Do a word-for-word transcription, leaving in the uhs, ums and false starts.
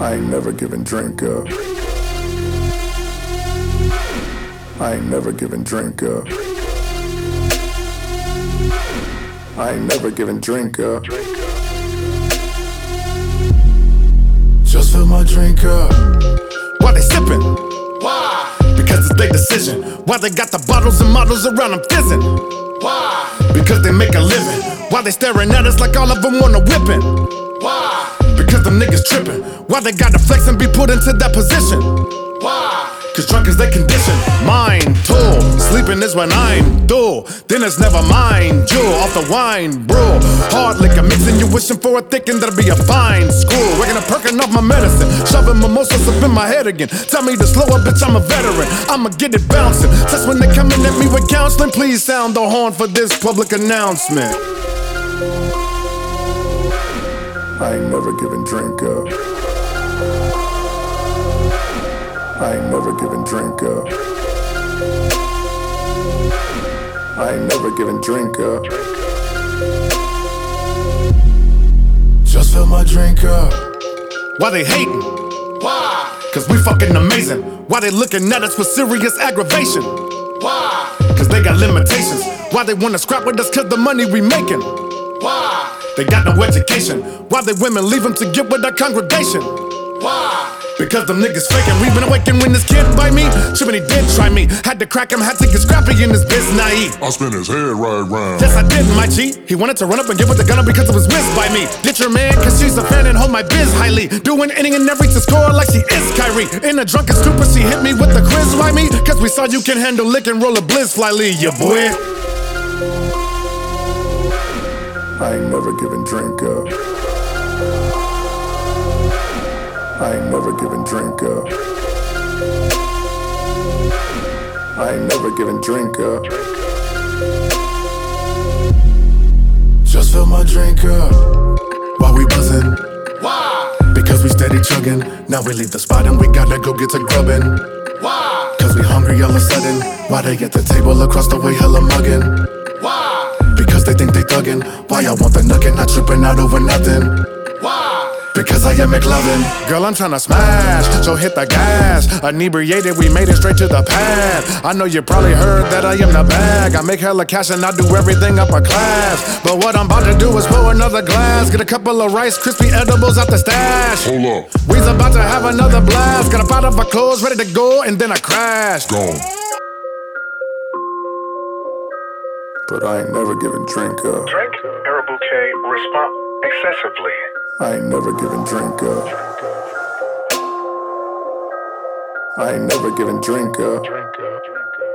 I ain't never giving drink up. I ain't never giving drink up. I ain't never giving drink up. Just fill my drink up. Why they sippin'? Why? Because it's their decision. Why they got the bottles and models around them fizzing? Why? Because they make a living. Why they staring at us like all of them wanna whippin'? Why? Because them niggas trippin'. Why they gotta flex and be put into that position? Why? Cause drunk is their condition. Mind, tool, sleeping is when I'm dull. Then it's never mind, jewel off the wine, brew. Hard liquor mixing, you wishing for a thickin', that'll be a fine school. Waking up, perking off my medicine, shoving mimosas up in my head again. Tell me to slow up, bitch, I'm a veteran. I'ma get it bouncing. That's when they coming at me with counseling. Please sound the horn for this public announcement. I ain't never giving drink up. I ain't never giving drink up. I ain't never giving drink up. Just fill my drink up. Why they hating? Why? Cause we fucking amazing. Why they looking at us for serious aggravation? Why? Cause they got limitations. Why they wanna scrap with us cause the money we making? Why? They got no education. Why they women leave them to get with our congregation? Why? Because them niggas faking. We been awakened when this kid bite me. Trippin', he did try me. Had to crack him, had to get scrappy in this bitch naive. I spin his head right round. Yes, I did, my G. He wanted to run up and get with the gunner because it was missed by me. Ditch your man, cause she's a fan and hold my biz highly. Doing anything and everything to score like she is Kyrie. In a drunken stupor, she hit me with the quiz. Why me? Cause we saw you can handle lick and roll a bliss flyly, ya boy. I ain't never giving drink up. I ain't never giving drink up. I ain't never giving drink up. Just fill my drink up. Why we buzzin'? Why? Because we steady chugging. Now we leave the spot and we gotta go get to grubbin'. Why? Cause we hungry all of a sudden. Why they at the table across the way hella muggin'? Why? Because they think they thuggin'. Why I want the nugget, not trippin' out over nothing? Why? Because I am McLovin. Girl, I'm tryna smash, so hit the gas. Inebriated, we made it straight to the pad. I know you probably heard that I am the bag. I make hella cash and I do everything upper class. But what I'm about to do is pour another glass. Get a couple of Rice Krispie edibles out the stash. Hold up. We's about to have another blast. Got up out of our clothes, ready to go, and then I crashed. Gone. But I ain't never giving drink up. Drink Era Bouquet respond excessively. I ain't never giving drink up. I ain't never giving drink up. Drink up.